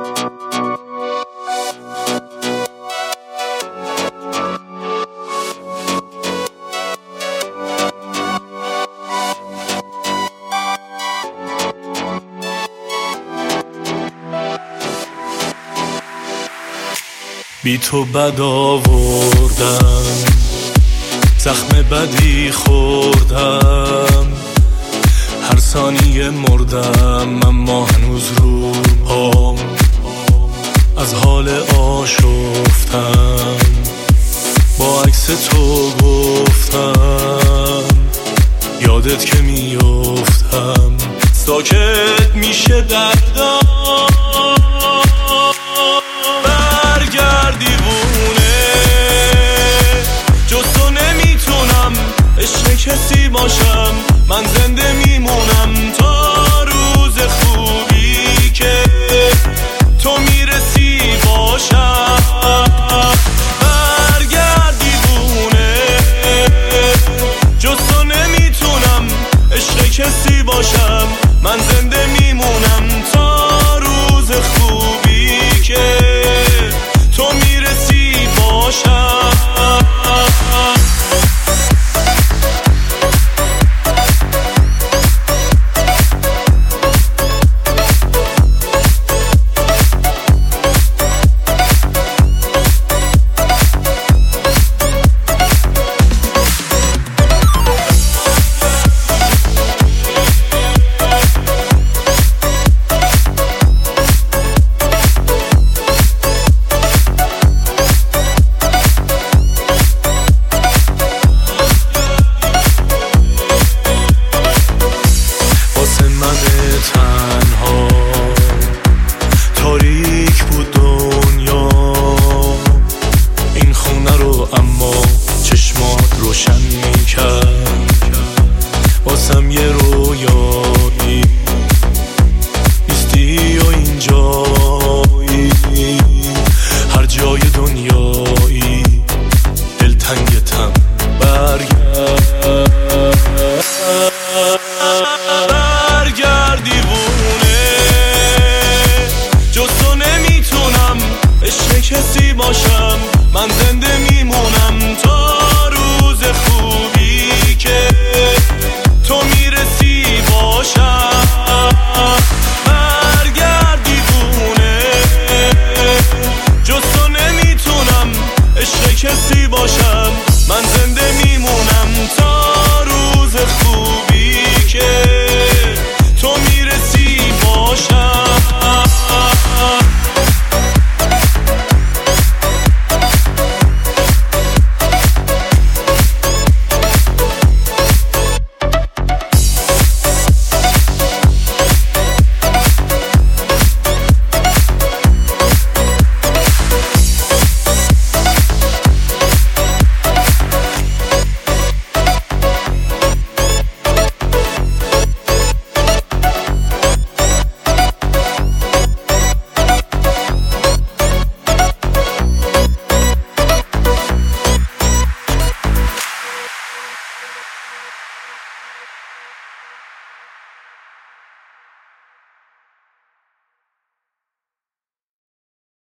بی تو بد آوردم، زخم بدی خوردم، هر ثانیه مردم، اما هنوز رو پام از حال آشفتم. با عکس تو گفتم یادت که میافتم، ساکت میشه دردم. برگرد دیوونه، جز تو نمیتونم عشق کسی باشم. من زنده میمونم تا روز خوبی که تو میرسی باشم. برگرد دیوونه، جز تو نمیتونم عشق کسی باشم. من زنده میمونم تا روز خوبی که تو میرسی باشم. تنها تاریک بود دنیا، این خونه رو اما چشمات روشن میکرد. واسم یه رویایی نیستی و اینجا